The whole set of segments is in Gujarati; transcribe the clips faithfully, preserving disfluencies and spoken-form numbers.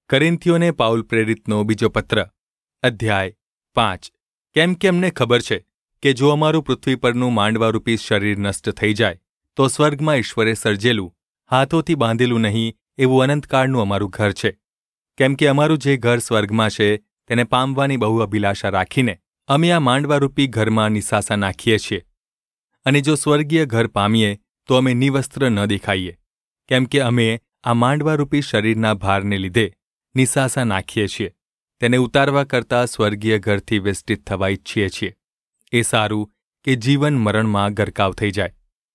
કરિન્થીઓને પાઉલ પ્રેરિતનો બીજો પત્ર અધ્યાય પાંચ. કેમ કે અમને ખબર છે કે જો અમારું પૃથ્વી પરનું માંડવારૂપી શરીર નષ્ટ થઈ જાય તો સ્વર્ગમાં ઈશ્વરે સર્જેલું, હાથોથી બાંધેલું નહીં એવું અનંતકાળનું અમારું ઘર છે. કેમ કે અમારું જે ઘર સ્વર્ગમાં છે તેને પામવાની બહુ અભિલાષા રાખીને અમે આ માંડવારૂપી ઘરમાં નિસાસા નાખીએ છીએ. અને જો સ્વર્ગીય ઘર પામીએ તો અમે નિવસ્ત્ર ન દેખાઈએ, કેમ કે અમે આ માંડવારૂપી શરીરના ભારને લીધે નિસાસા નાખીએ છીએ. તેને ઉતારવા કરતાં સ્વર્ગીય ઘરથી વેષ્ટિત થવા ઈચ્છીએ છીએ. એ સારું કે જીવન મરણમાં ગરકાવ થઈ જાય.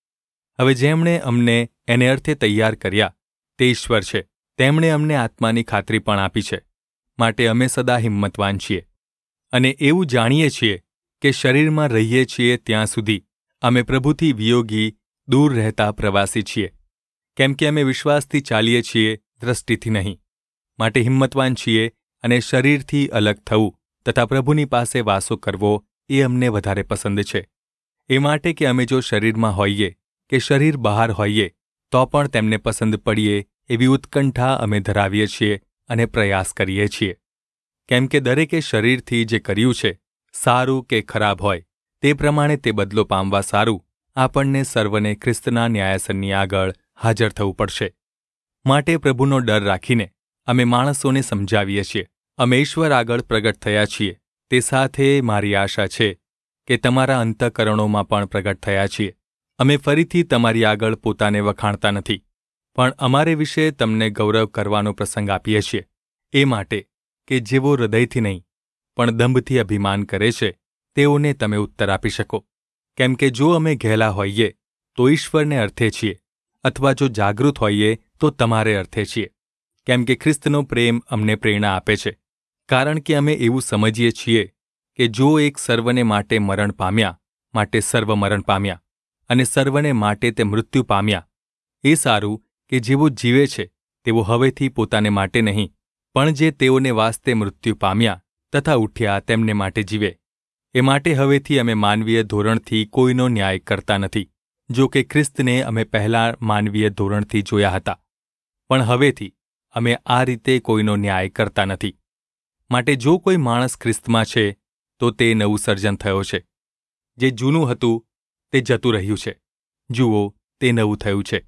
હવે જેમણે અમને એને અર્થે તૈયાર કર્યા તે ઈશ્વર છે. તેમણે અમને આત્માની ખાતરી પણ આપી છે. માટે અમે સદા હિંમતવાન છીએ. અને એવું જાણીએ છીએ કે શરીરમાં રહીએ છીએ ત્યાં સુધી અમે પ્રભુથી વિયોગી, દૂર રહેતા પ્રવાસી છીએ. કેમ કે અમે વિશ્વાસથી ચાલીએ છીએ, દ્રષ્ટિથી નહીં. માટે હિંમતવાન છીએ અને શરીરથી અલગ થવું તથા પ્રભુની પાસે વાસો કરવો એ અમને વધારે પસંદ છે. એ માટે કે અમે જો શરીરમાં હોઈએ કે શરીર બહાર હોઈએ તો પણ તેમને પસંદ પડીએ એવી ઉત્કંઠા અમે ધરાવીએ છીએ અને પ્રયાસ કરીએ છીએ. કેમ કે દરેકે શરીરથી જે કર્યું છે, સારું કે ખરાબ હોય, તે પ્રમાણે તે બદલો પામવા સારું આપણને સર્વને ખ્રિસ્તના ન્યાયાસનની આગળ હાજર થવું પડશે. માટે પ્રભુનો ડર રાખીને અમે માણસોને સમજાવીએ છીએ. અમે ઈશ્વર આગળ પ્રગટ થયા છીએ તે સાથે મારી આશા છે કે તમારા અંતઃકરણોમાં પણ પ્રગટ થયા છીએ. અમે ફરીથી તમારી આગળ પોતાને વખાણતા નથી, પણ અમારે વિશે તમને ગૌરવ કરવાનો પ્રસંગ આપીએ છીએ. એ માટે કે જેવો હૃદયથી નહીં પણ દંભથી અભિમાન કરે છે તેઓને તમે ઉત્તર આપી શકો. કેમ કે જો અમે ઘેલા હોઈએ તો ઈશ્વરને અર્થે છીએ, અથવા જો જાગૃત હોઈએ તો તમારે અર્થે છીએ. કેમ કે ખ્રિસ્તનો પ્રેમ અમને પ્રેરણા આપે છે. કારણ કે અમે એવું સમજીએ છીએ કે જો એક સર્વને માટે મરણ પામ્યા, માટે સર્વ મરણ પામ્યા, અને સર્વને માટે તે મૃત્યુ પામ્યા. એ સારું કે જેવો જીવે છે તેઓ હવેથી પોતાને માટે નહીં, પણ જે તેઓને વાસ્તે મૃત્યુ પામ્યા તથા ઉઠ્યા તેમને માટે જીવે. એ માટે હવેથી અમે માનવીય ધોરણથી કોઈનો ન્યાય કરતા નથી. જો કે ખ્રિસ્તને અમે પહેલાં માનવીય ધોરણથી જોયા હતા, પણ હવેથી અમે આ રીતે કોઈનો ન્યાય કરતા નથી. માટે જો કોઈ માણસ ખ્રિસ્તમાં છે તો તે નવું સર્જન થયો છે. જે જૂનું હતું તે જતું રહ્યું છે, જુઓ તે નવું થયું છે.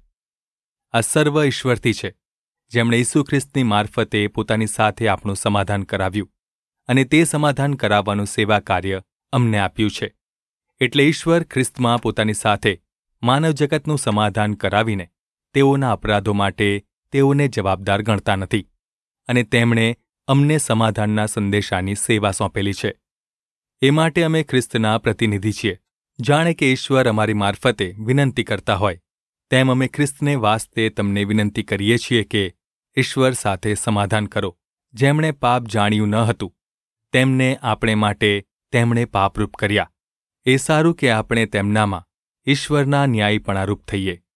આ સર્વ ઈશ્વરથી છે, જેમણે ઈસુ ખ્રિસ્તની મારફતે પોતાની સાથે આપણું સમાધાન કરાવ્યું અને તે સમાધાન કરાવવાનું સેવા કાર્ય અમને આપ્યું છે. એટલે ઈશ્વર ખ્રિસ્તમાં પોતાની સાથે માનવ જગતનું સમાધાન કરાવીને તેઓના અપરાધો માટે તેઓને જવાબદાર ગણતા નથી, અને તેમણે અમને સમાધાનના સંદેશાની સેવા સોંપેલી છે. એ માટે અમે ખ્રિસ્તના પ્રતિનિધિ છીએ. જાણે કે ઈશ્વર અમારી મારફતે વિનંતી કરતા હોય, તેમ અમે ખ્રિસ્તને વાસ્તે તમને વિનંતી કરીએ છીએ કે ઈશ્વર સાથે સમાધાન કરો. જેમણે પાપ જાણ્યું ન હતું તેમને આપણે માટે તેમણે પાપરૂપ કર્યા. એ સારું કે આપણે તેમનામાં ઈશ્વરના ન્યાયીપણારૂપ થઈએ.